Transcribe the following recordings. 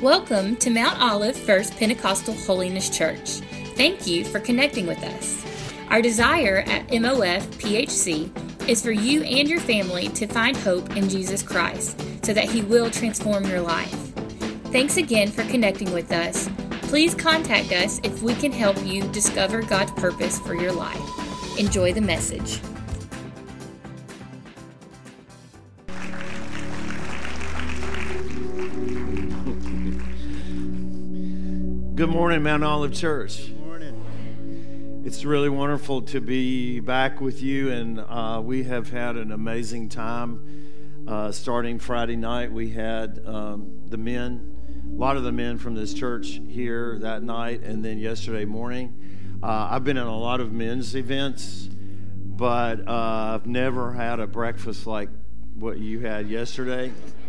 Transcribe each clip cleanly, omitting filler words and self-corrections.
Welcome to Mount Olive First Pentecostal Holiness Church. Thank you for connecting with us. Our desire at MOF PHC is for you and your family to find hope in Jesus Christ so that He will transform your life. Thanks again for connecting with us. Please contact us if we can help you discover God's purpose for your life. Enjoy the message. Good morning, Mount Olive Church. Good morning. It's really wonderful to be back with you, and we have had an amazing time. Starting Friday night, we had a lot of the men from this church here that night, and then yesterday morning. I've been in a lot of men's events, but I've never had a breakfast like what you had yesterday.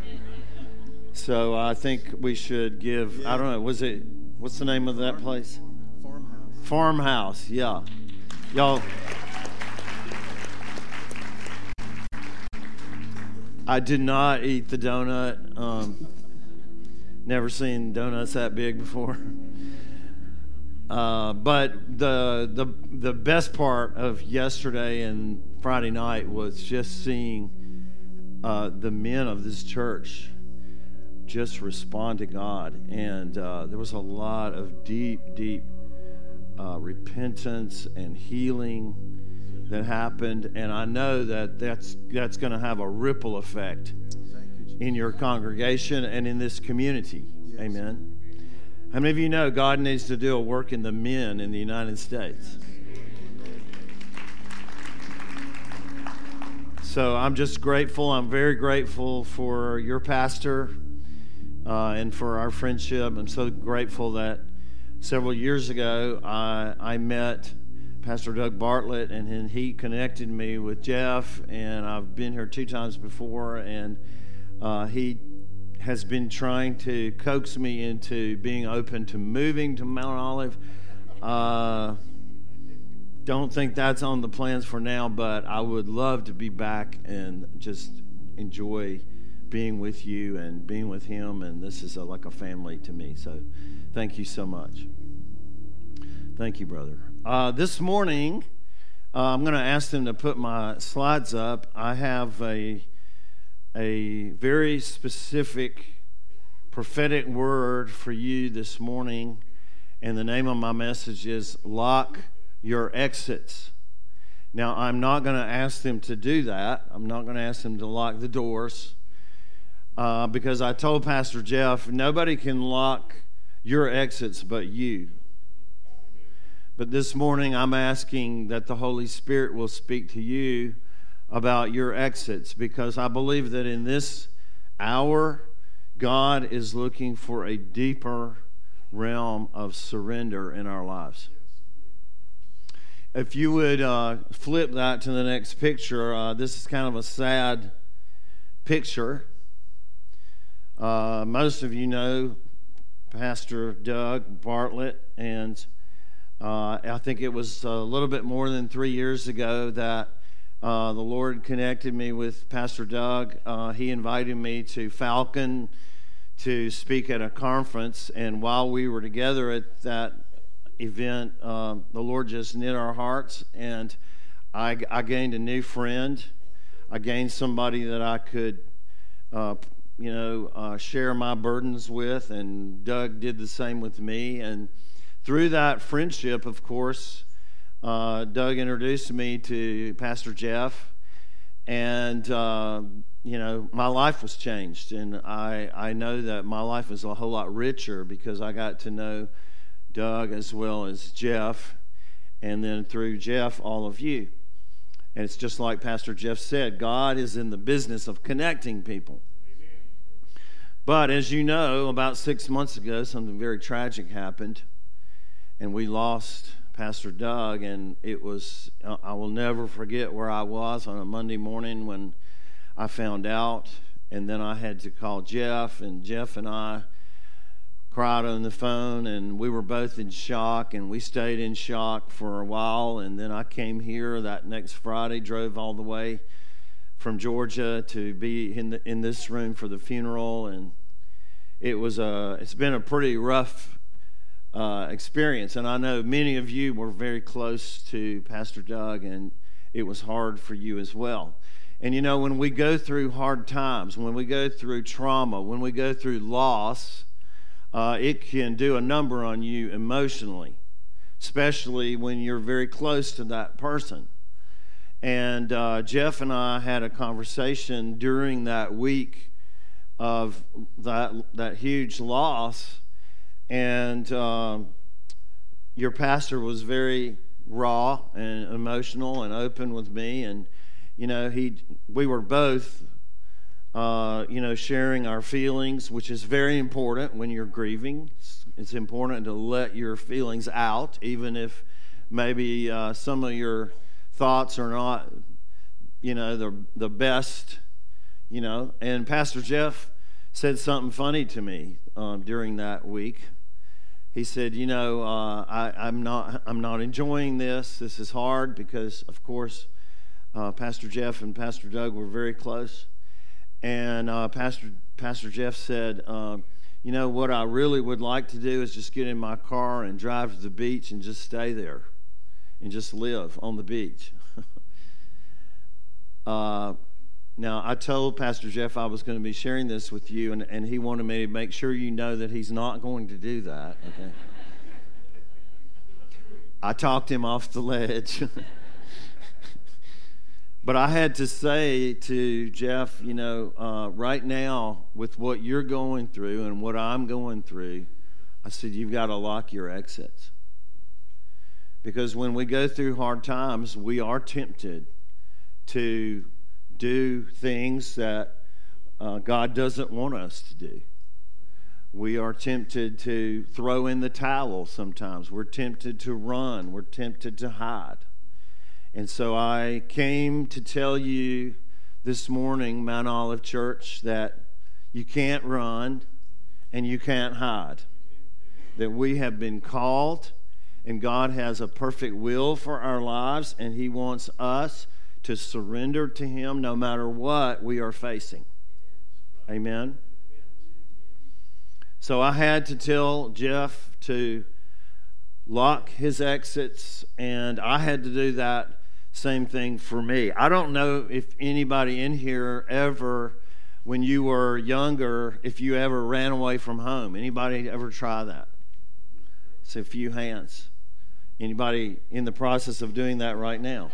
So I think we should give, I don't know, what's the name of that place? Farmhouse. Farmhouse, yeah. Y'all, I did not eat the donut. Never seen donuts that big before. But the best part of yesterday and Friday night was just seeing the men of this church just respond to God, and there was a lot of deep repentance and healing that happened, and I know that's going to have a ripple effect in your congregation and in this community. Yes. Amen. How many of you know God needs to do a work in the men in the United States? So I'm just grateful. I'm very grateful for your pastor and for our friendship. I'm so grateful that several years ago I met Pastor Doug Bartlett, and then he connected me with Jeff, and I've been here 2 times before, and he has been trying to coax me into being open to moving to Mount Olive. Don't think that's on the plans for now, but I would love to be back and just enjoy being with you and being with him, and this is like a family to me. So thank you so much. Thank you, brother. This morning, I'm going to ask them to put my slides up. I have a very specific prophetic word for you this morning, and the name of my message is Lock Your Exits. Now, I'm not going to ask them to do that. I'm not going to ask them to lock the doors. Because I told Pastor Jeff, nobody can lock your exits but you. But this morning I'm asking that the Holy Spirit will speak to you about your exits, because I believe that in this hour, God is looking for a deeper realm of surrender in our lives. If you would flip that to the next picture, this is kind of a sad picture. Most of you know Pastor Doug Bartlett, and I think it was a little bit more than 3 years ago that the Lord connected me with Pastor Doug. He invited me to Falcon to speak at a conference, and while we were together at that event, the Lord just knit our hearts, and I gained a new friend. I gained somebody that I could share my burdens with, and Doug did the same with me. And through that friendship, of course, Doug introduced me to Pastor Jeff, and my life was changed, and I know that my life is a whole lot richer because I got to know Doug as well as Jeff, and then through Jeff, all of you. And it's just like Pastor Jeff said, God is in the business of connecting people. But as you know, about 6 months ago, something very tragic happened, and we lost Pastor Doug, and it was, I will never forget where I was on a Monday morning when I found out, and then I had to call Jeff, and Jeff and I cried on the phone, and we were both in shock, and we stayed in shock for a while, and then I came here that next Friday, drove all the way from Georgia to be in this room for the funeral, and it's been a pretty rough experience, and I know many of you were very close to Pastor Doug, and it was hard for you as well. And when we go through hard times, when we go through trauma, when we go through loss, it can do a number on you emotionally, especially when you're very close to that person. And Jeff and I had a conversation during that week of that huge loss, and your pastor was very raw and emotional and open with me, and we were both sharing our feelings, which is very important when you're grieving. It's important to let your feelings out, even if maybe some of your thoughts are not the best. And Pastor Jeff said something funny to me during that week. He said, I'm not enjoying this. This is hard because, of course, Pastor Jeff and Pastor Doug were very close. And Pastor Jeff said, what I really would like to do is just get in my car and drive to the beach and just stay there and just live on the beach. Now, I told Pastor Jeff I was going to be sharing this with you, and he wanted me to make sure you know that he's not going to do that. Okay? I talked him off the ledge. But I had to say to Jeff, right now, with what you're going through and what I'm going through, I said, you've got to lock your exits. Because when we go through hard times, we are tempted to do things that God doesn't want us to do. We are tempted to throw in the towel sometimes. We're tempted to run. We're tempted to hide. And so I came to tell you this morning, Mount Olive Church, that you can't run and you can't hide. That we have been called, and God has a perfect will for our lives, and He wants us to surrender to Him no matter what we are facing. Amen? So I had to tell Jeff to lock his exits, and I had to do that same thing for me. I don't know if anybody in here ever, when you were younger, if you ever ran away from home. Anybody ever try that? So a few hands. Anybody in the process of doing that right now?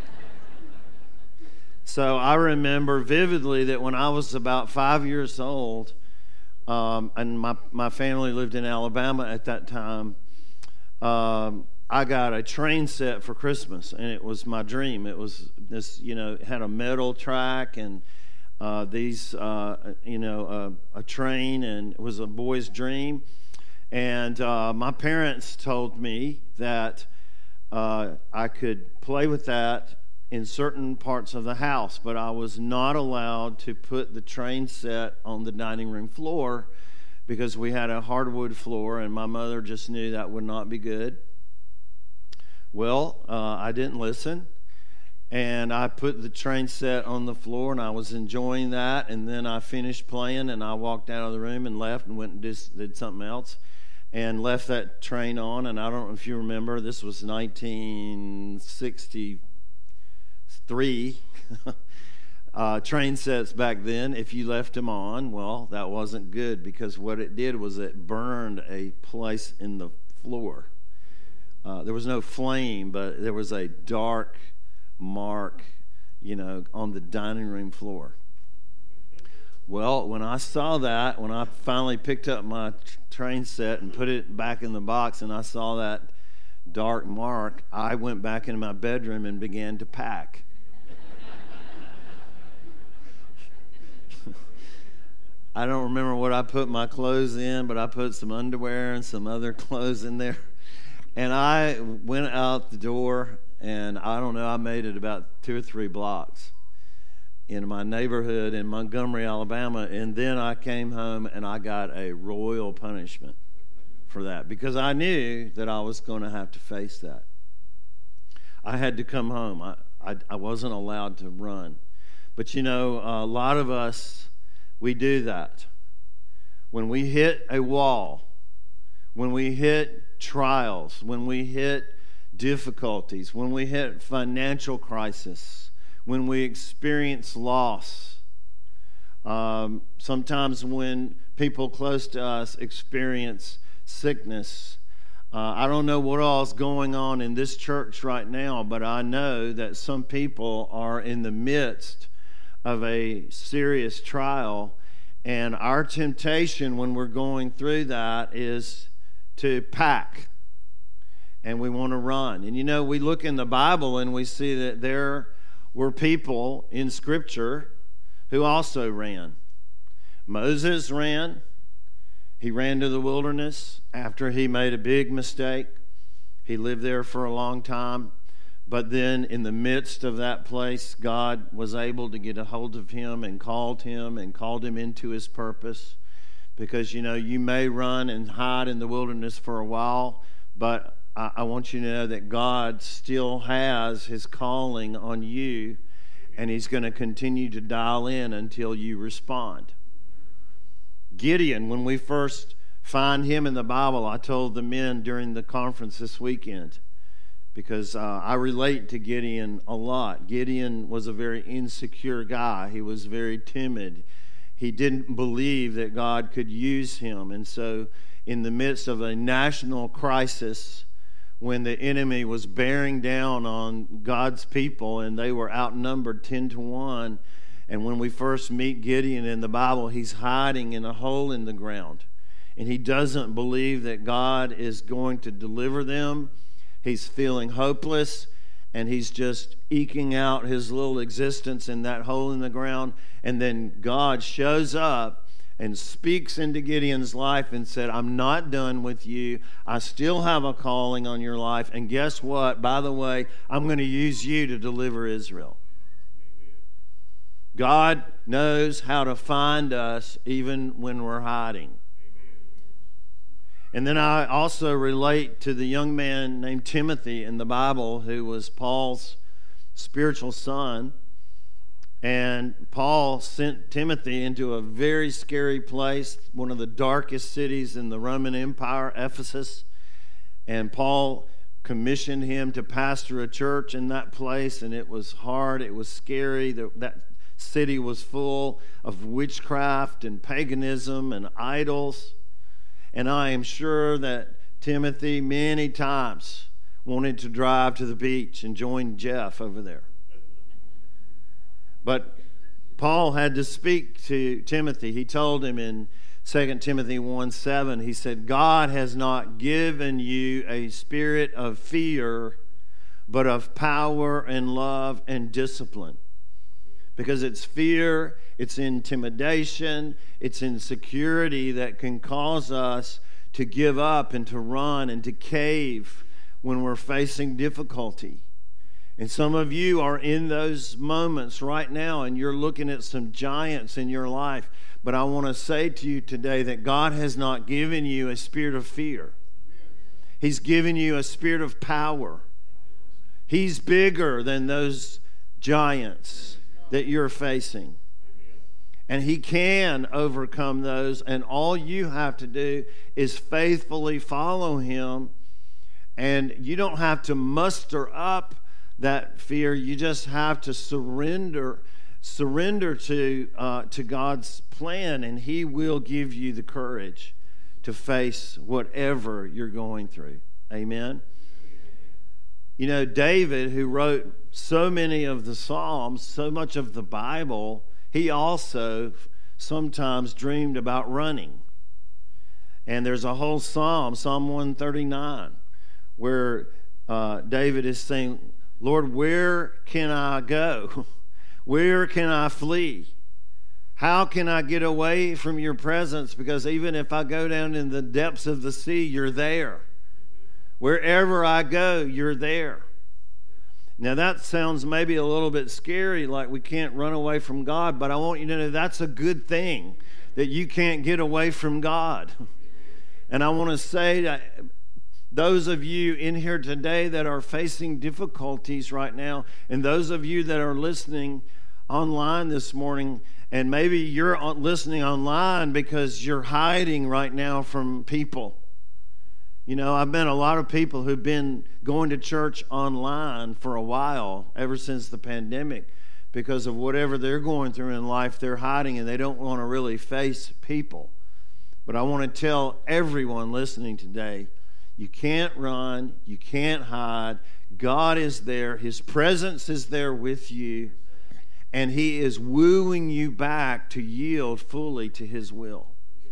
So I remember vividly that when I was about 5 years old, and my family lived in Alabama at that time, I got a train set for Christmas, and it was my dream. It was this, it had a metal track and a train, and it was a boy's dream. And my parents told me that I could play with that in certain parts of the house, but I was not allowed to put the train set on the dining room floor because we had a hardwood floor, and my mother just knew that would not be good. Well, I didn't listen, and I put the train set on the floor, and I was enjoying that, and then I finished playing, and I walked out of the room and left and went and did something else and left that train on. And I don't know if you remember, this was 1963. Train sets back then, if you left them on, well, that wasn't good, because what it did was it burned a place in the floor. There was no flame, but there was a dark mark, on the dining room floor. Well, when I saw that, when I finally picked up my train set and put it back in the box, and I saw that dark mark, I went back into my bedroom and began to pack. I don't remember what I put my clothes in, but I put some underwear and some other clothes in there. And I went out the door, and I don't know, I made it about 2 or 3 blocks in my neighborhood in Montgomery, Alabama. And then I came home, and I got a royal punishment for that, because I knew that I was going to have to face that. I had to come home. I wasn't allowed to run. But a lot of us, we do that. when we hit a wall, when we hit trials, when we hit difficulties, when we hit financial crisis, when we experience loss, sometimes when people close to us experience sickness. I don't know what all is going on in this church right now, but I know that some people are in the midst of a serious trial, and our temptation when we're going through that is to pack, and we want to run. And you know, we look in the Bible and we see that there were people in Scripture who also ran. Moses ran. He ran to the wilderness after he made a big mistake. He lived there for a long time. But then in the midst of that place, God was able to get a hold of him and called him into his purpose. Because, you know, you may run and hide in the wilderness for a while, but I want you to know that God still has his calling on you, and he's going to continue to dial in until you respond. Gideon, when we first find him in the Bible, I told the men during the conference this weekend, because I relate to Gideon a lot. Gideon was a very insecure guy. He was very timid. He didn't believe that God could use him. And so in the midst of a national crisis, when the enemy was bearing down on God's people and they were outnumbered 10-1, and when we first meet Gideon in the Bible, he's hiding in a hole in the ground. And he doesn't believe that God is going to deliver them. He's feeling hopeless, and he's just eking out his little existence in that hole in the ground. And then God shows up and speaks into Gideon's life and said, I'm not done with you. I still have a calling on your life. And guess what? By the way, I'm going to use you to deliver Israel. God knows how to find us even when we're hiding. And then I also relate to the young man named Timothy in the Bible who was Paul's spiritual son. And Paul sent Timothy into a very scary place, one of the darkest cities in the Roman Empire, Ephesus. And Paul commissioned him to pastor a church in that place, and it was hard, it was scary. That city was full of witchcraft and paganism and idols. And I am sure that Timothy many times wanted to drive to the beach and join Jeff over there. But Paul had to speak to Timothy. He told him in 2 Timothy 1:7, he said, God has not given you a spirit of fear, but of power and love and discipline. Because it's fear, it's intimidation, it's insecurity that can cause us to give up and to run and to cave when we're facing difficulty. And some of you are in those moments right now, and you're looking at some giants in your life. But I want to say to you today that God has not given you a spirit of fear. He's given you a spirit of power. He's bigger than those giants that you're facing. And he can overcome those, and all you have to do is faithfully follow him. And you don't have to muster up that fear. You just have to surrender to God's plan, and he will give you the courage to face whatever you're going through. Amen. You know, David, who wrote so many of the Psalms, so much of the Bible, he also sometimes dreamed about running. And there's a whole psalm, Psalm 139, where David is saying, Lord, where can I go? Where can I flee? How can I get away from your presence? Because even if I go down in the depths of the sea, you're there. Wherever I go, you're there. Now that sounds maybe a little bit scary, like we can't run away from God, but I want you to know that's a good thing, that you can't get away from God. And I want to say that those of you in here today that are facing difficulties right now, and those of you that are listening online this morning, And maybe you're listening online because you're hiding right now from people. You know, I've met a lot of people who've been going to church online for a while, ever since the pandemic, because of whatever they're going through in life, they're hiding and they don't want to really face people. But I want to tell everyone listening today, you can't run, you can't hide. God is there. His presence is there with you, and He is wooing you back to yield fully to His will.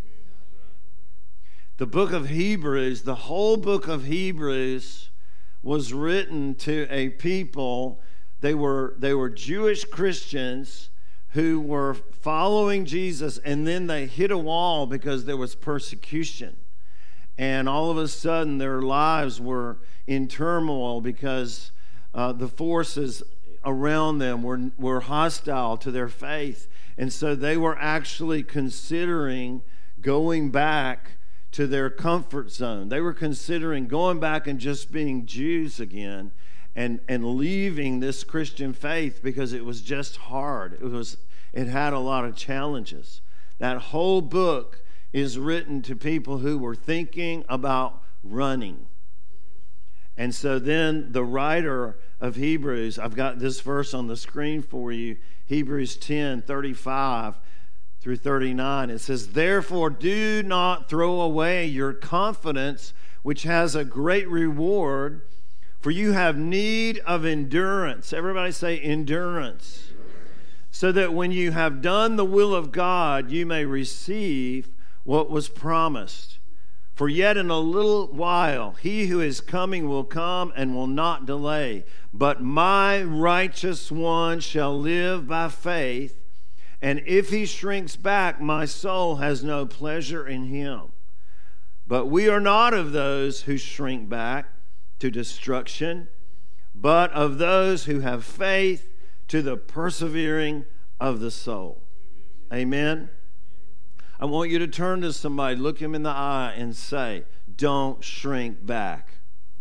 The book of Hebrews, the whole book of Hebrews was written to a people. They were Jewish Christians who were following Jesus, and then they hit a wall because there was persecution. And all of a sudden their lives were in turmoil because the forces around them were hostile to their faith. And so they were actually considering going back to their comfort zone. They were considering going back and just being Jews again and leaving this Christian faith because it was just hard. It had a lot of challenges. That whole book is written to people who were thinking about running. And so then the writer of Hebrews, I've got this verse on the screen for you, Hebrews 10:35 through 39. It says, "Therefore do not throw away your confidence, which has a great reward, for you have need of endurance." Everybody say endurance. "So that when you have done the will of God, you may receive what was promised. For yet in a little while he who is coming will come and will not delay. But my righteous one shall live by faith, and if he shrinks back, my soul has no pleasure in him. But we are not of those who shrink back to destruction, but of those who have faith to the persevering of the soul." Amen. I want you to turn to somebody, look him in the eye, and say, "Don't shrink back."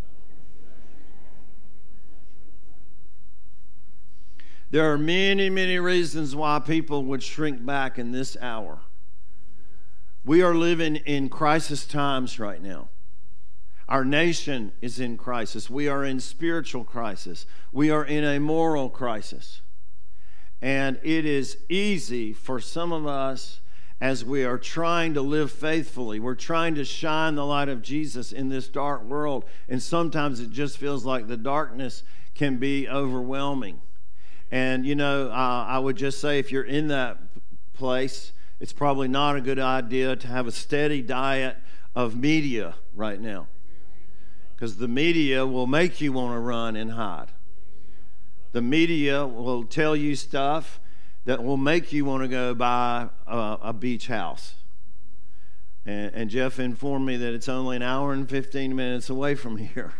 There are many, many reasons why people would shrink back in this hour. We are living in crisis times right now. Our nation is in crisis. We are in spiritual crisis. We are in a moral crisis. And it is easy for some of us, as we are trying to live faithfully, we're trying to shine the light of Jesus in this dark world, and sometimes it just feels like the darkness can be overwhelming. And, you know, I would just say if you're in that place, it's probably not a good idea to have a steady diet of media right now, because the media will make you want to run and hide. The media will tell you stuff that will make you want to go buy a beach house. And Jeff informed me that it's only an hour and 15 minutes away from here.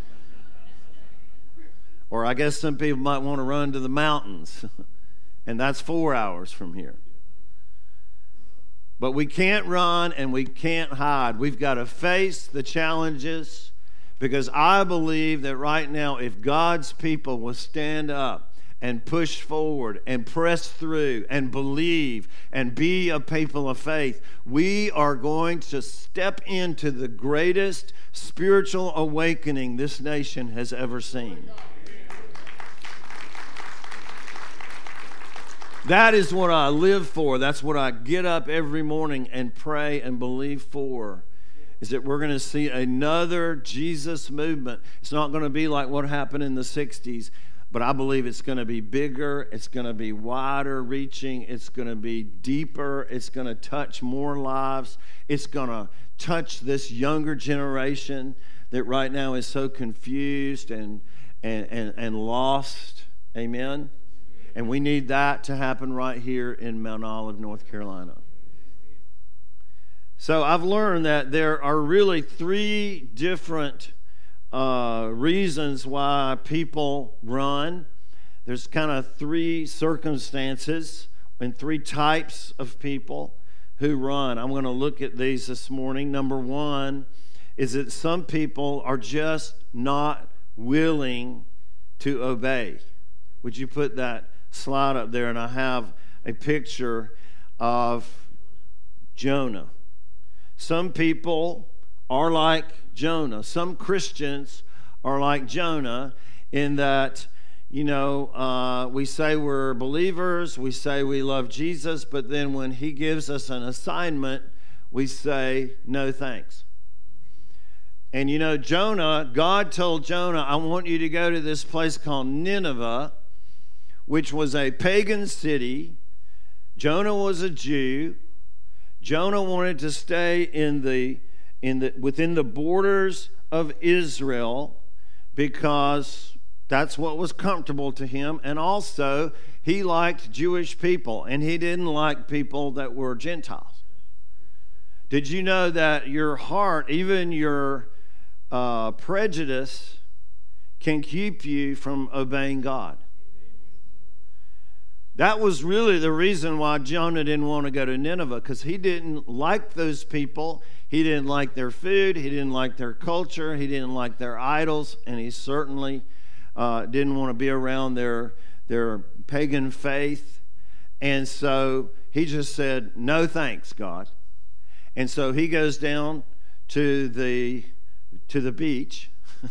Or I guess some people might want to run to the mountains, and that's 4 hours from here. But we can't run and we can't hide. We've got to face the challenges, because I believe that right now, if God's people will stand up and push forward and press through and believe and be a people of faith, we are going to step into the greatest spiritual awakening this nation has ever seen. That is what I live for. That's what I get up every morning and pray and believe for, is that we're going to see another Jesus movement. It's not going to be like what happened in the 60s, but I believe it's going to be bigger, it's going to be wider reaching, it's going to be deeper, it's going to touch more lives, it's going to touch this younger generation that right now is so confused and lost. Amen? And we need that to happen right here in Mount Olive, North Carolina. So I've learned that there are really 3 different reasons why people run. There's kind of 3 circumstances and 3 types of people who run. I'm going to look at these this morning. Number 1 is that some people are just not willing to obey. Would you put that slide up there? And I have a picture of Jonah. Some people are like Jonah. Some Christians are like Jonah in that, we say we're believers, we say we love Jesus, but then when he gives us an assignment, we say, no thanks. And Jonah, God told Jonah, I want you to go to this place called Nineveh, which was a pagan city. Jonah was a Jew. Jonah wanted to stay within the borders of Israel because that's what was comfortable to him. And also, he liked Jewish people, and he didn't like people that were Gentiles. Did you know that your heart, even your prejudice, can keep you from obeying God? That was really the reason why Jonah didn't want to go to Nineveh, because he didn't like those people. He didn't like their food. He didn't like their culture. He didn't like their idols. And he certainly didn't want to be around their pagan faith. And so he just said, no thanks, God. And so he goes down to the beach.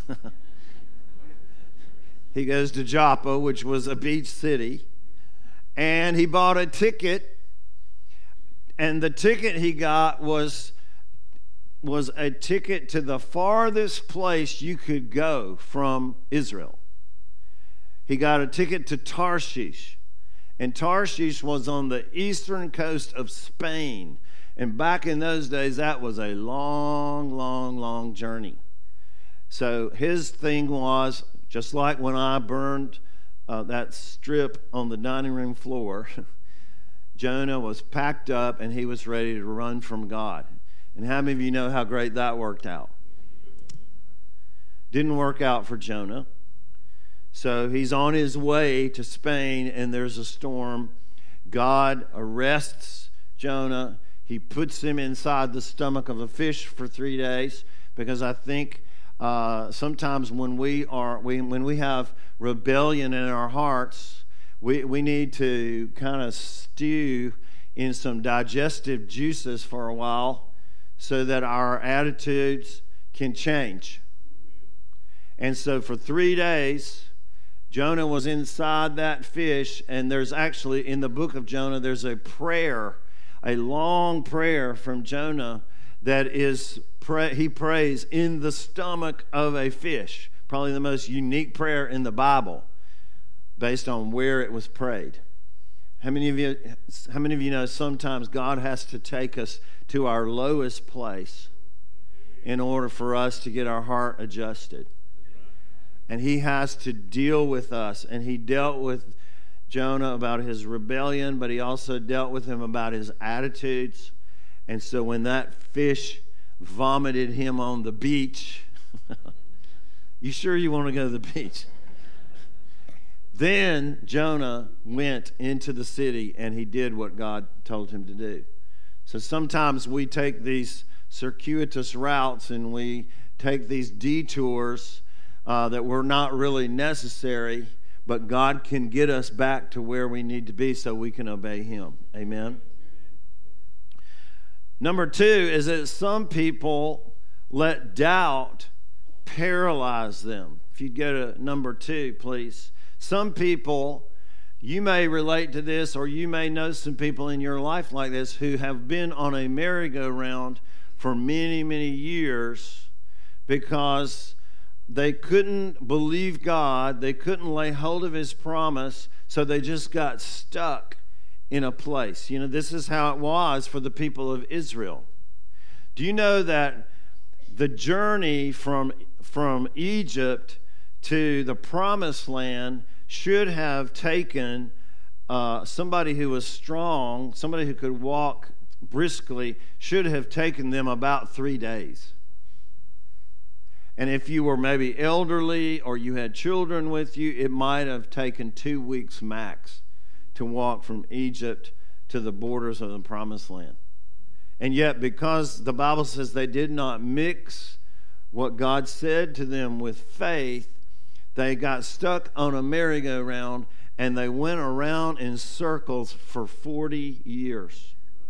He goes to Joppa, which was a beach city. And he bought a ticket, and the ticket he got was a ticket to the farthest place you could go from Israel. He got a ticket to Tarshish, and Tarshish was on the eastern coast of Spain. And back in those days, that was a long, long, long journey. So his thing was, just like when I burned that strip on the dining room floor, Jonah was packed up and he was ready to run from God. And how many of you know how great that worked out? Didn't work out for Jonah. So he's on his way to Spain, and there's a storm. God arrests Jonah. He puts him inside the stomach of a fish for 3 days, because I think sometimes when we have rebellion in our hearts, we need to kind of stew in some digestive juices for a while so that our attitudes can change. And so for 3 days, Jonah was inside that fish, and there's actually, in the book of Jonah, there's a prayer, a long prayer from Jonah that is he prays in the stomach of a fish. Probably the most unique prayer in the Bible based on where it was prayed. How many of you know sometimes God has to take us to our lowest place in order for us to get our heart adjusted? And he has to deal with us. And he dealt with Jonah about his rebellion, but he also dealt with him about his attitudes. And so when that fish vomited him on the beach, you sure you want to go to the beach? Then Jonah went into the city and he did what God told him to do. So sometimes we take these circuitous routes and we take these detours that were not really necessary, but God can get us back to where we need to be so we can obey him. Amen. Number 2 is that some people let doubt paralyze them. If you'd go to number 2, please. Some people, you may relate to this, or you may know some people in your life like this who have been on a merry-go-round for many, many years because they couldn't believe God, they couldn't lay hold of his promise, so they just got stuck in a place. You know, this is how it was for the people of Israel. Do you know that the journey from Egypt to the promised land should have taken somebody who was strong, somebody who could walk briskly, should have taken them about 3 days. And if you were maybe elderly or you had children with you, it might have taken 2 weeks max to walk from Egypt to the borders of the promised land. And yet, because the Bible says they did not mix what God said to them with faith, they got stuck on a merry-go-round and they went around in circles for 40 years.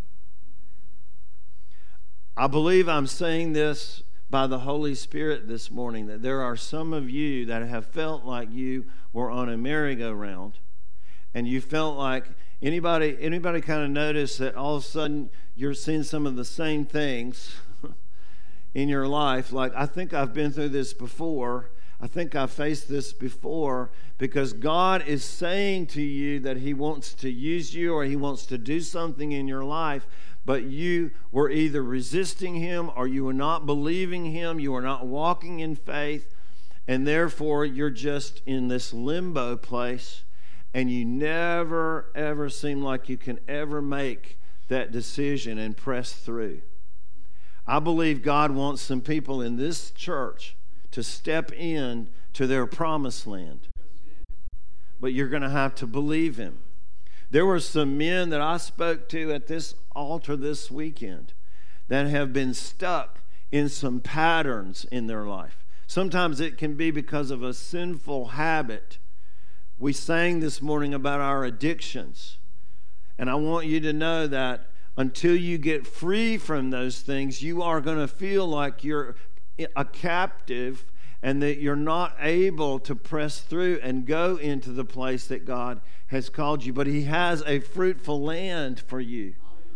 I believe I'm saying this by the Holy Spirit this morning, that there are some of you that have felt like you were on a merry-go-round, and you felt like anybody kind of noticed that all of a sudden you're seeing some of the same things in your life. Like, I think I've been through this before. I think I've faced this before, because God is saying to you that He wants to use you or He wants to do something in your life, but you were either resisting Him or you were not believing Him, you were not walking in faith, and therefore you're just in this limbo place, and you never, ever seem like you can ever make that decision and press through. I believe God wants some people in this church to step in to their promised land. But you're going to have to believe Him. There were some men that I spoke to at this altar this weekend that have been stuck in some patterns in their life. Sometimes it can be because of a sinful habit. We sang this morning about our addictions. And I want you to know that until you get free from those things, you are going to feel like you're a captive and that you're not able to press through and go into the place that God has called you. But He has a fruitful land for you.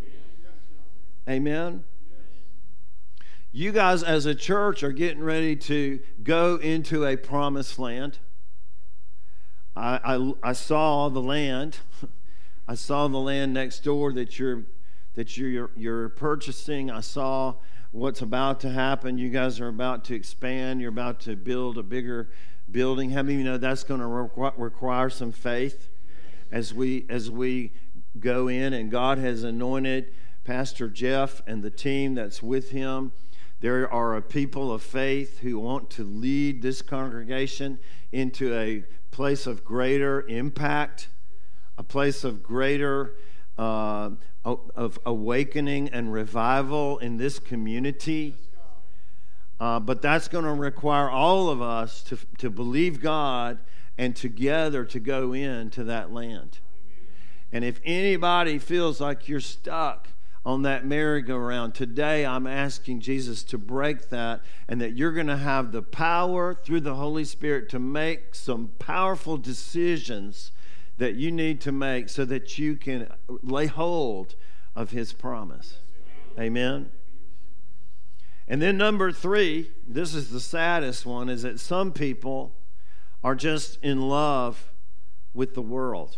Amen? You guys as a church are getting ready to go into a promised land. I saw the land. I saw the land next door that you're purchasing. I saw what's about to happen. You guys are about to expand. You're about to build a bigger building. How many of you know that's going to require some faith as we go in? And God has anointed Pastor Jeff and the team that's with him. There are a people of faith who want to lead this congregation into a place of greater impact, a place of greater of awakening and revival in this community. But that's going to require all of us to believe God and together to go into that land. And if anybody feels like you're stuck on that merry-go-round, today I'm asking Jesus to break that, and that you're going to have the power through the Holy Spirit to make some powerful decisions that you need to make so that you can lay hold of His promise. Amen? And then number 3, this is the saddest one, is that some people are just in love with the world.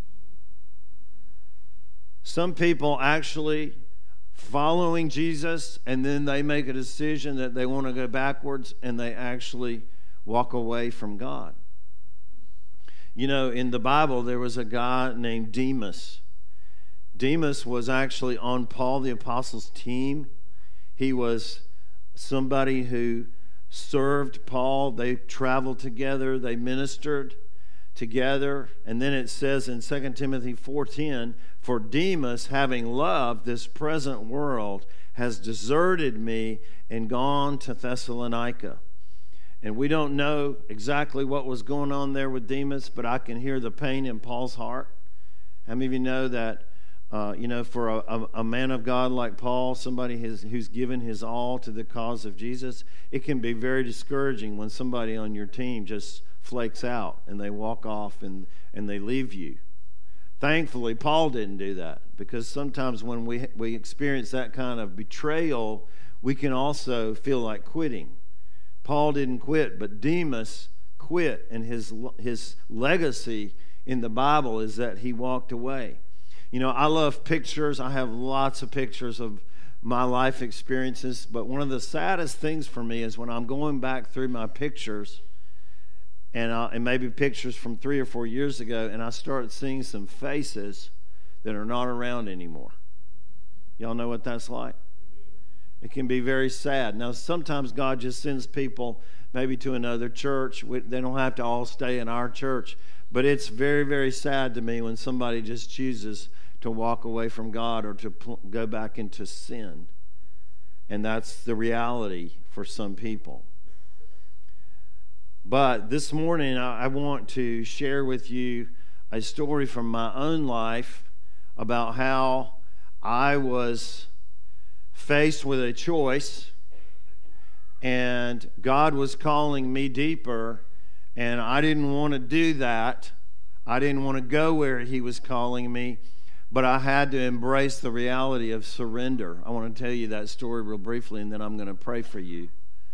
Some people actually following Jesus, and then they make a decision that they want to go backwards, and they actually walk away from God. You know, in the Bible, there was a guy named Demas. Demas was actually on Paul the Apostle's team. He was somebody who served Paul. They traveled together. They ministered together. And then it says in 2 Timothy 4:10, "For Demas, having loved this present world, has deserted me and gone to Thessalonica." And we don't know exactly what was going on there with Demas, but I can hear the pain in Paul's heart. How many of you know that, for a man of God like Paul, somebody who's given his all to the cause of Jesus, it can be very discouraging when somebody on your team just flakes out and they walk off and they leave you. Thankfully, Paul didn't do that, because sometimes when we experience that kind of betrayal, we can also feel like quitting. Paul didn't quit, but Demas quit, and his legacy in the Bible is that he walked away. You know, I love pictures. I have lots of pictures of my life experiences, but one of the saddest things for me is when I'm going back through my pictures, and maybe pictures from 3 or 4 years ago, and I started seeing some faces that are not around anymore. Y'all know what that's like? It can be very sad. Now, sometimes God just sends people maybe to another church. They don't have to all stay in our church. But it's very, very sad to me when somebody just chooses to walk away from God or to go back into sin. And that's the reality for some people. But this morning, I want to share with you a story from my own life about how I was faced with a choice, and God was calling me deeper, and I didn't want to do that. I didn't want to go where He was calling me, but I had to embrace the reality of surrender. I want to tell you that story real briefly, and then I'm going to pray for you.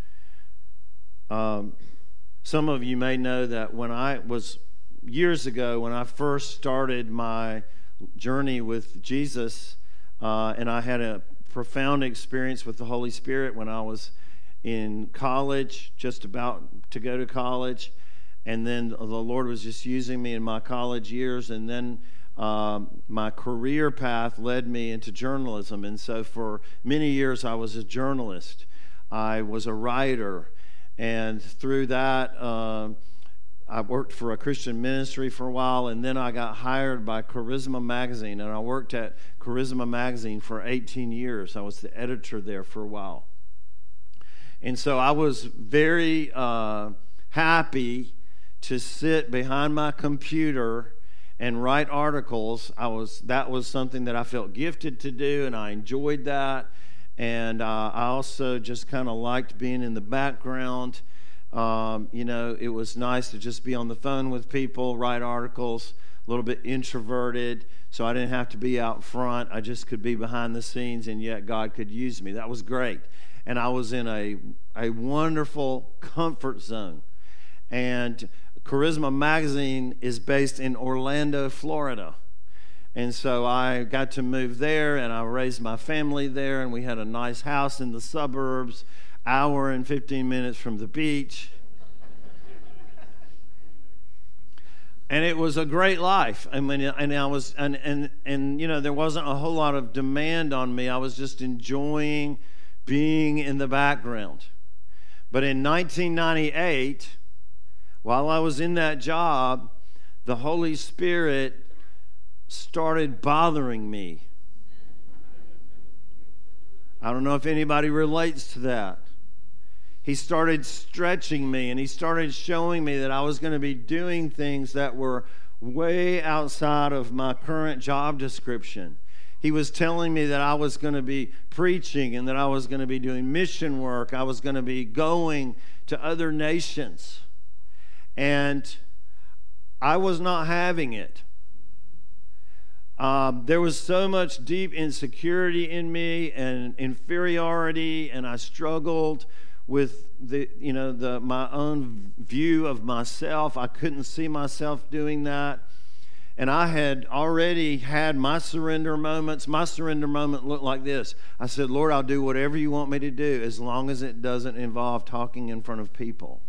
Some of you may know that years ago, when I first started my journey with Jesus, and I had a profound experience with the Holy Spirit when I was in college, just about to go to college, and then the Lord was just using me in my college years, and then my career path led me into journalism, and so for many years I was a journalist. I was a writer, and through that I worked for a Christian ministry for a while, and then I got hired by Charisma Magazine, and I worked at Charisma Magazine for 18 years. I was the editor there for a while. And so I was very happy to sit behind my computer and write articles. That was something that I felt gifted to do, and I enjoyed that. And I also just kind of liked being in the background. It was nice to just be on the phone with people, write articles, a little bit introverted, so I didn't have to be out front. I just could be behind the scenes, and yet God could use me. That was great. And I was in a wonderful comfort zone. And Charisma Magazine is based in Orlando, Florida. And so I got to move there, and I raised my family there, and we had a nice house in the suburbs, hour and 15 minutes from the beach. And it was a great life. I mean, and I was, and there wasn't a whole lot of demand on me. I was just enjoying being in the background. But in 1998, while I was in that job, the Holy Spirit started bothering me. I don't know if anybody relates to that. He started stretching me, and He started showing me that I was going to be doing things that were way outside of my current job description. He was telling me that I was going to be preaching, and that I was going to be doing mission work. I was going to be going to other nations. And I was not having it. There was so much deep insecurity in me and inferiority, and I struggled with my own view of myself. I couldn't see myself doing that. And I had already had my surrender moments. My surrender moment looked like this. I said, Lord, I'll do whatever you want me to do as long as it doesn't involve talking in front of people.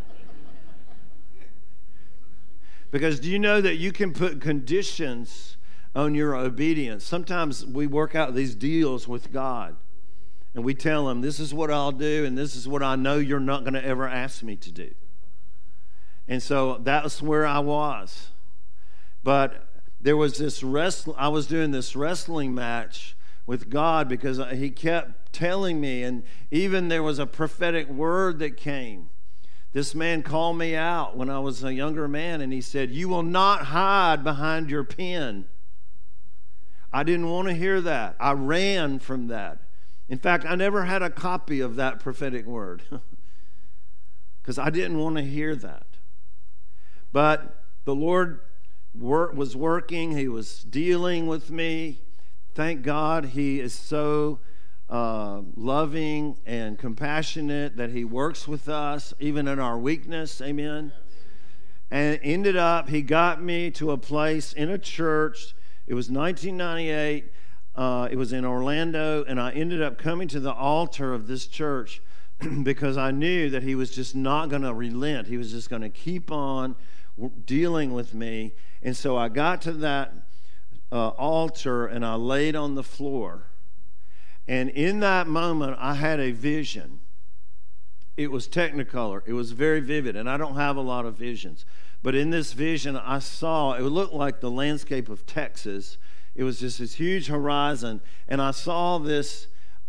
Because do you know that you can put conditions on your obedience? Sometimes we work out these deals with God, and we tell Him, this is what I'll do, and this is what I know you're not going to ever ask me to do. And so that's where I was. But there was this I was doing this wrestling match with God because He kept telling me, and even there was a prophetic word that came. This man called me out when I was a younger man, and he said, you will not hide behind your pen. I didn't want to hear that. I ran from that. In fact, I never had a copy of that prophetic word because I didn't want to hear that. But the Lord was working. He was dealing with me. Thank God He is so loving and compassionate that He works with us even in our weakness. Amen. And ended up, He got me to a place in a church. It was 1998. It was in Orlando, and I ended up coming to the altar of this church because I knew that He was just not going to relent. He was just going to keep on dealing with me. And so I got to that altar, and I laid on the floor. And in that moment, I had a vision. It was technicolor. It was very vivid, and I don't have a lot of visions. But in this vision, I saw, it looked like the landscape of Texas. It was just this huge horizon, and I saw this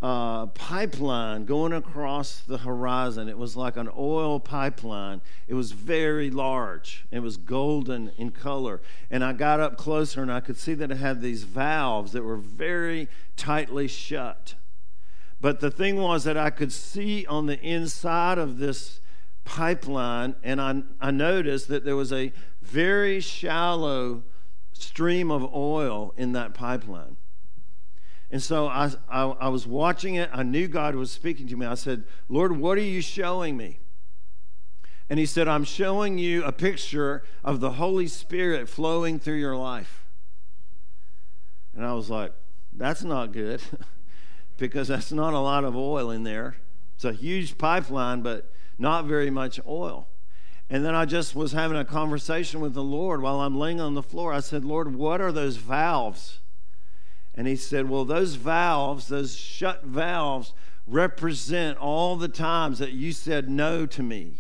pipeline going across the horizon. It was like an oil pipeline. It was very large. It was golden in color. And I got up closer, and I could see that it had these valves that were very tightly shut. But the thing was that I could see on the inside of this pipeline, and I noticed that there was a very shallow stream of oil in that pipeline. And so I was watching it. I knew God was speaking to me. I said, Lord, what are you showing me? And he said, I'm showing you a picture of the Holy Spirit flowing through your life. And I was like, that's not good because that's not a lot of oil in there. It's a huge pipeline, but not very much oil. And then I just was having a conversation with the Lord while I'm laying on the floor. I said, Lord, what are those valves? And he said, well, those valves, those shut valves, represent all the times that you said no to me.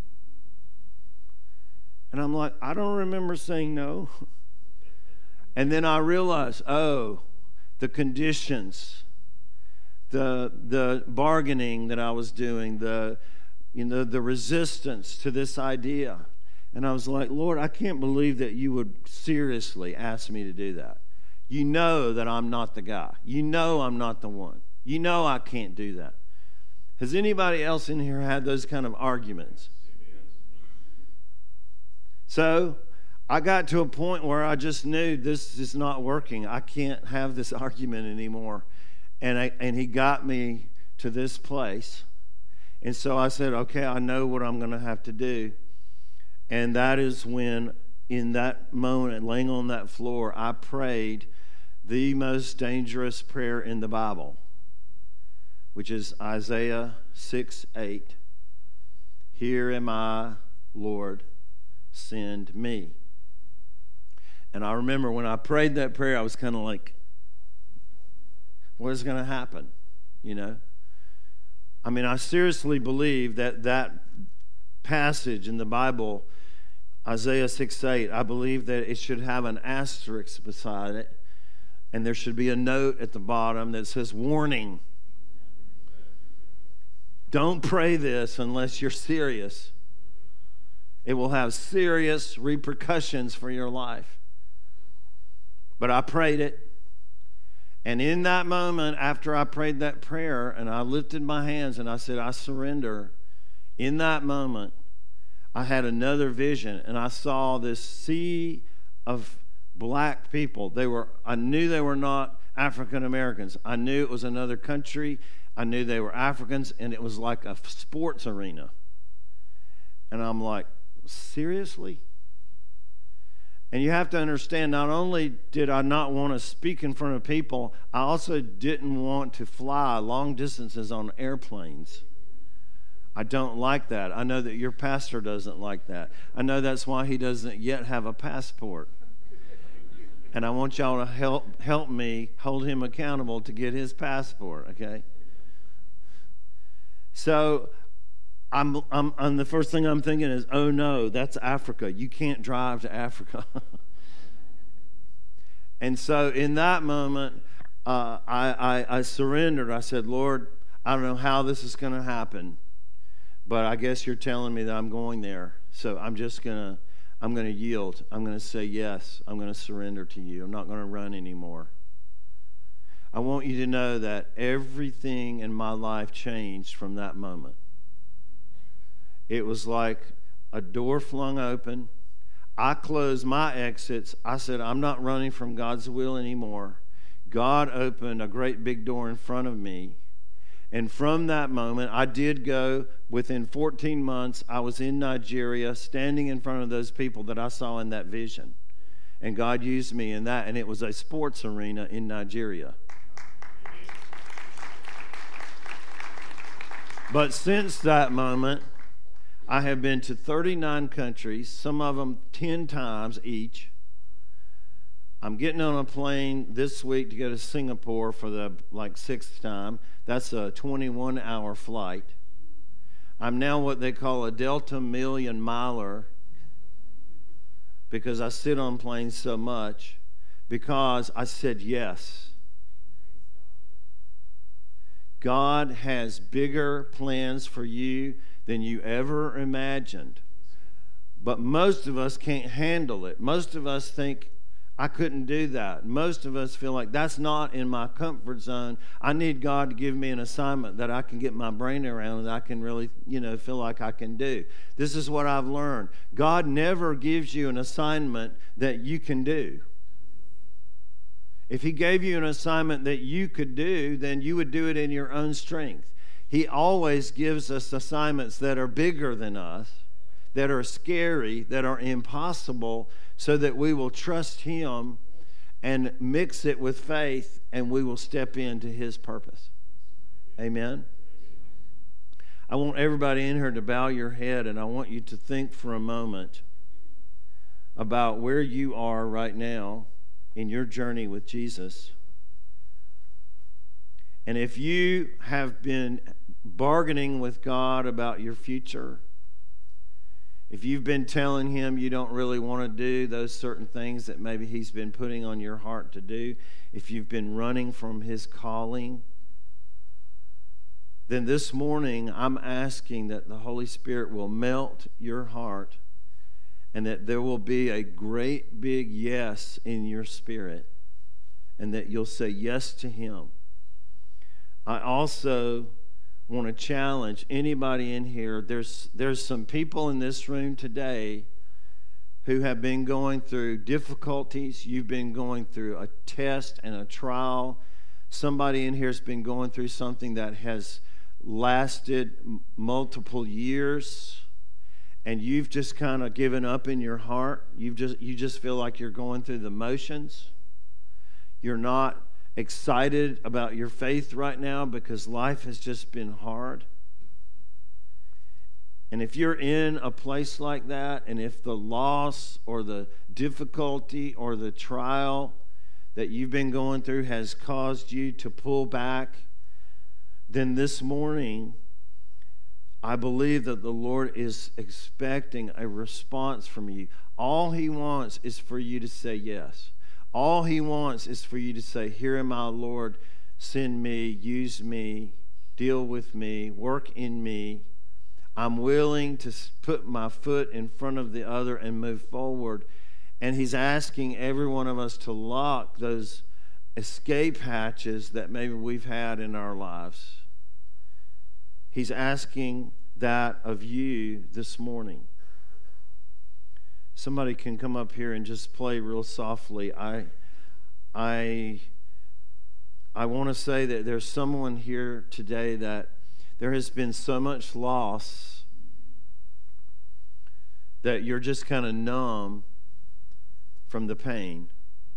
And I'm like, I don't remember saying no. And then I realized, the conditions, the bargaining that I was doing, the resistance to this idea. And I was like, Lord, I can't believe that you would seriously ask me to do that. You know that I'm not the guy. You know I'm not the one. You know I can't do that. Has anybody else in here had those kind of arguments? So I got to a point where I just knew this is not working. I can't have this argument anymore. And he got me to this place. And so I said, okay, I know what I'm going to have to do. And that is when, in that moment, laying on that floor, I prayed the most dangerous prayer in the Bible, which is Isaiah 6:8. Here am I, Lord, send me. And I remember when I prayed that prayer, I was kind of like, what is going to happen? You know? I mean, I seriously believe that passage in the Bible, Isaiah 6:8, I believe that it should have an asterisk beside it, and there should be a note at the bottom that says, warning. Don't pray this unless you're serious. It will have serious repercussions for your life. But I prayed it. And in that moment, after I prayed that prayer and I lifted my hands and I said, I surrender, in that moment, I had another vision and I saw this sea of black people. I knew they were not African Americans. I knew it was another country. I knew they were Africans, and it was like a sports arena. And I'm like, seriously? And you have to understand, not only did I not want to speak in front of people, I also didn't want to fly long distances on airplanes. I don't like that. I know that your pastor doesn't like that. I know that's why he doesn't yet have a passport. And I want y'all to help me hold him accountable to get his passport, okay? So I'm the first thing I'm thinking is, oh no, that's Africa. You can't drive to Africa. And so in that moment, I surrendered. I said, Lord, I don't know how this is going to happen, but I guess you're telling me that I'm going there. So I'm going to yield. I'm going to say yes. I'm going to surrender to you. I'm not going to run anymore. I want you to know that everything in my life changed from that moment. It was like a door flung open. I closed my exits. I said, I'm not running from God's will anymore. God opened a great big door in front of me. And from that moment, I did go. Within 14 months, I was in Nigeria, standing in front of those people that I saw in that vision. And God used me in that, and it was a sports arena in Nigeria. But since that moment, I have been to 39 countries, some of them 10 times each. I'm getting on a plane this week to go to Singapore for the 6th time. That's a 21-hour flight. I'm now what they call a Delta Million Miler because I sit on planes so much, because I said yes. God has bigger plans for you than you ever imagined. But most of us can't handle it. Most of us think, I couldn't do that. Most of us feel like that's not in my comfort zone. I need God to give me an assignment that I can get my brain around and I can really, feel like I can do. This is what I've learned. God never gives you an assignment that you can do. If He gave you an assignment that you could do, then you would do it in your own strength. He always gives us assignments that are bigger than us, that are scary, that are impossible, so that we will trust Him and mix it with faith, and we will step into His purpose. Amen? I want everybody in here to bow your head, and I want you to think for a moment about where you are right now in your journey with Jesus. And if you have been bargaining with God about your future, if you've been telling Him you don't really want to do those certain things that maybe He's been putting on your heart to do, if you've been running from His calling, then this morning I'm asking that the Holy Spirit will melt your heart and that there will be a great big yes in your spirit and that you'll say yes to Him. I also want to challenge anybody in here. There's some people in this room today who have been going through difficulties. You've been going through a test and a trial. Somebody in here has been going through something that has lasted multiple years, and you've just kind of given up in your heart. You just feel like you're going through the motions. You're not excited about your faith right now because life has just been hard. And if you're in a place like that, and if the loss or the difficulty or the trial that you've been going through has caused you to pull back, then this morning I believe that the Lord is expecting a response from you. All He wants is for you to say yes. All He wants is for you to say, here am I, Lord, send me, use me, deal with me, work in me. I'm willing to put my foot in front of the other and move forward. And He's asking every one of us to lock those escape hatches that maybe we've had in our lives. He's asking that of you this morning. Somebody can come up here and just play real softly. I want to say that there's someone here today that there has been so much loss that you're just kind of numb from the pain.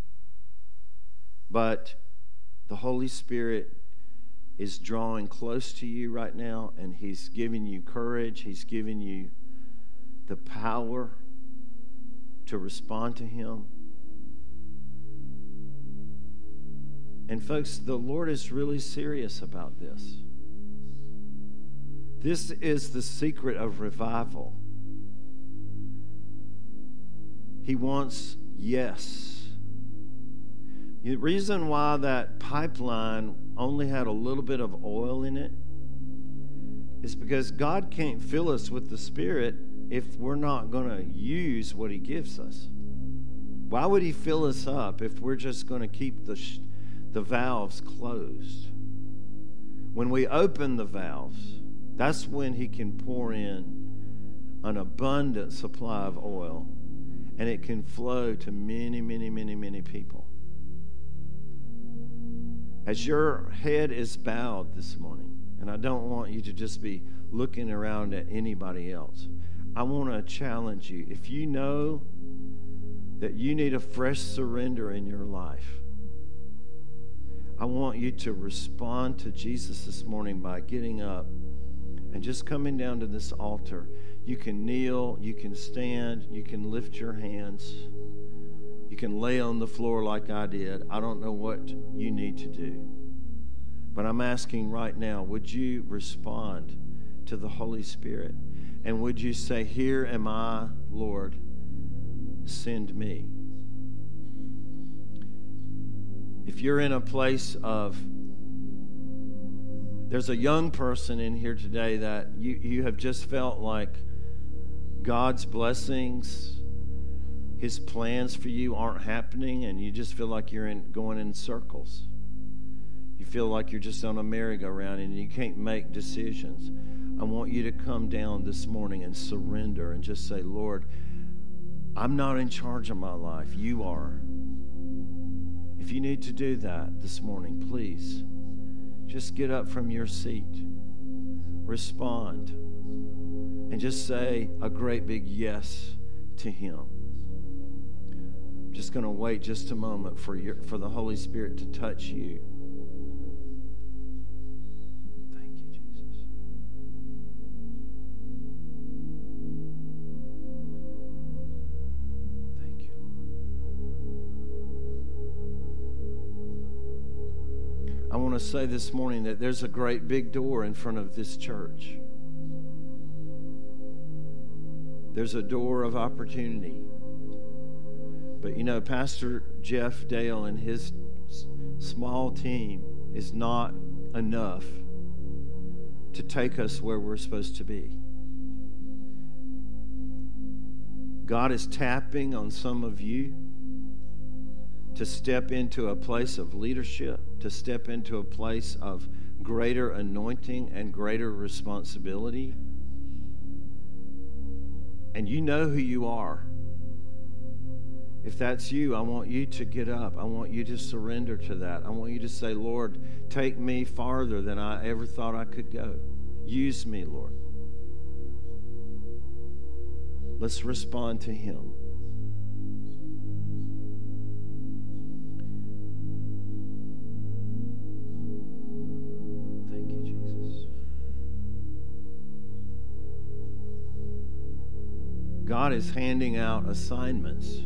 But the Holy Spirit is drawing close to you right now, and He's giving you courage. He's giving you the power to respond to Him. And folks, the Lord is really serious about this. This is the secret of revival. He wants yes. The reason why that pipeline only had a little bit of oil in it is because God can't fill us with the Spirit if we're not going to use what He gives us. Why would He fill us up if we're just going to keep the valves closed? When we open the valves, that's when He can pour in an abundant supply of oil, and it can flow to many, many, many, many people. As your head is bowed this morning, and I don't want you to just be looking around at anybody else, I want to challenge you. If you know that you need a fresh surrender in your life, I want you to respond to Jesus this morning by getting up and just coming down to this altar. You can kneel, you can stand, you can lift your hands. You can lay on the floor like I did. I don't know what you need to do. But I'm asking right now, would you respond to the Holy Spirit? And would you say, here am I, Lord, send me. If you're in a place of There's a young person in here today that you have just felt like God's blessings, His plans for you aren't happening, and you just feel like you're going in circles. You feel like you're just on a merry-go-round and you can't make decisions. I want you to come down this morning and surrender and just say, Lord, I'm not in charge of my life. You are. If you need to do that this morning, please just get up from your seat, respond, and just say a great big yes to Him. I'm just going to wait just a moment for the Holy Spirit to touch you. Thank you, Jesus. Thank you, Lord. I want to say this morning that there's a great big door in front of this church. There's a door of opportunity. But you know, Pastor Jeff Dale and his small team is not enough to take us where we're supposed to be. God is tapping on some of you to step into a place of leadership, to step into a place of greater anointing and greater responsibility. And you know who you are. If that's you, I want you to get up. I want you to surrender to that. I want you to say, Lord, take me farther than I ever thought I could go. Use me, Lord. Let's respond to Him. Thank you, Jesus. God is handing out assignments.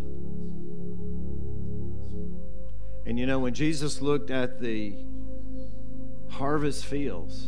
And you know, when Jesus looked at the harvest fields,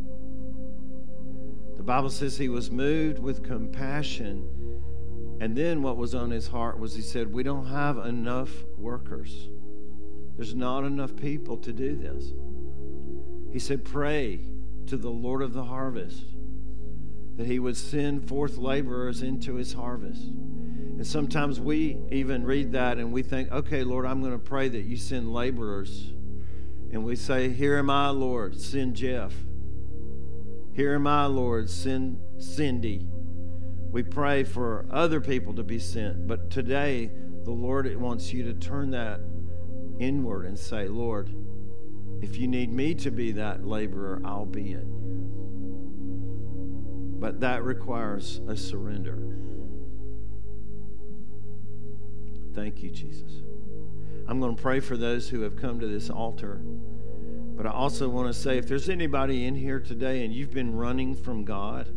the Bible says He was moved with compassion. And then what was on His heart was He said, we don't have enough workers. There's not enough people to do this. He said, pray to the Lord of the harvest that He would send forth laborers into His harvest. And sometimes we even read that and we think, okay, Lord, I'm going to pray that you send laborers. And we say, here am I, Lord, send Jeff. Here am I, Lord, send Cindy. We pray for other people to be sent. But today, the Lord wants you to turn that inward and say, Lord, if you need me to be that laborer, I'll be it. But that requires a surrender. Thank you, Jesus. I'm going to pray for those who have come to this altar. But I also want to say, if there's anybody in here today and you've been running from God,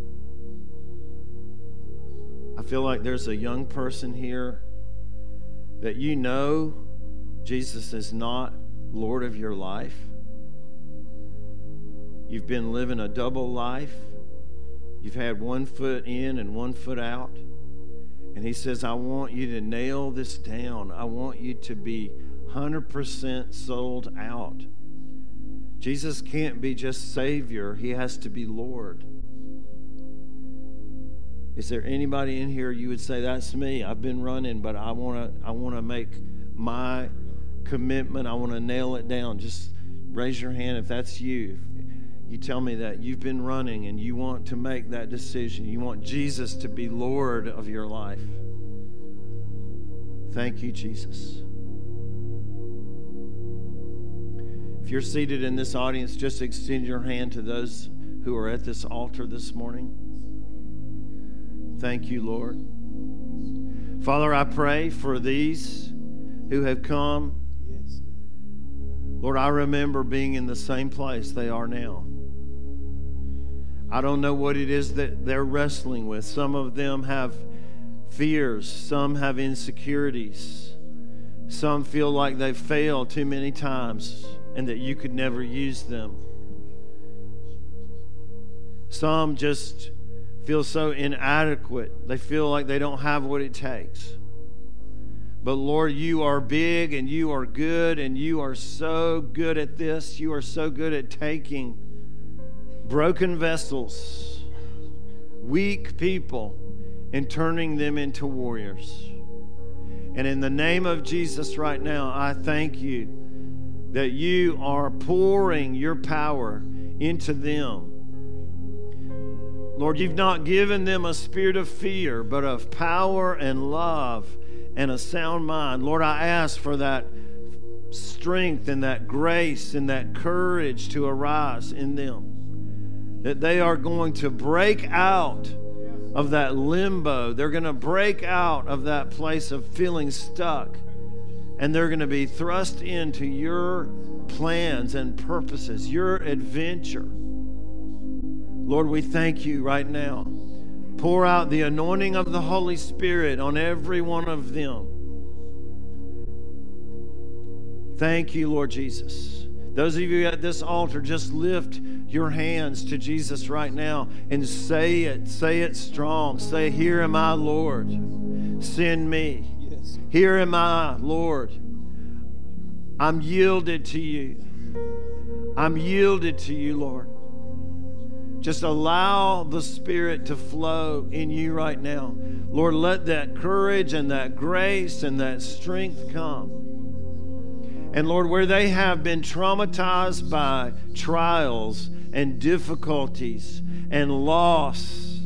I feel like there's a young person here that you know Jesus is not Lord of your life. You've been living a double life. You've had one foot in and one foot out. And He says, I want you to nail this down. I want you to be 100% sold out. Jesus can't be just Savior. He has to be Lord. Is there anybody in here you would say, that's me? I've been running, but I want to make my commitment. I want to nail it down. Just raise your hand if that's you. You tell me that you've been running and you want to make that decision. You want Jesus to be Lord of your life. Thank you, Jesus. If you're seated in this audience, just extend your hand to those who are at this altar this morning. Thank you, Lord. Father, I pray for these who have come. Yes. Lord, I remember being in the same place they are now. I don't know what it is that they're wrestling with. Some of them have fears. Some have insecurities. Some feel like they've failed too many times and that you could never use them. Some just feel so inadequate. They feel like they don't have what it takes. But Lord, you are big and you are good and you are so good at this. You are so good at taking broken vessels, weak people, and turning them into warriors. And in the name of Jesus right now, I thank you that you are pouring your power into them. Lord, you've not given them a spirit of fear, but of power and love and a sound mind. Lord, I ask for that strength and that grace and that courage to arise in them, that they are going to break out of that limbo. They're going to break out of that place of feeling stuck, and they're going to be thrust into your plans and purposes, your adventure. Lord, we thank you right now. Pour out the anointing of the Holy Spirit on every one of them. Thank you, Lord Jesus. Those of you at this altar, just lift your hands to Jesus right now and say it strong. Say, here am I, Lord. Send me. Yes. Here am I, Lord. I'm yielded to you. I'm yielded to you, Lord. Just allow the Spirit to flow in you right now. Lord, let that courage and that grace and that strength come. And Lord, where they have been traumatized by trials and difficulties and loss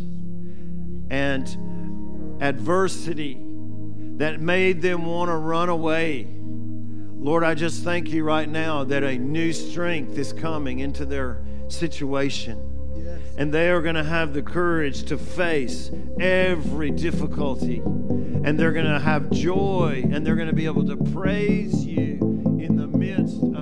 and adversity that made them want to run away, Lord, I just thank you right now that a new strength is coming into their situation. Yes. And they are going to have the courage to face every difficulty. And they're going to have joy, and they're going to be able to praise you in the midst of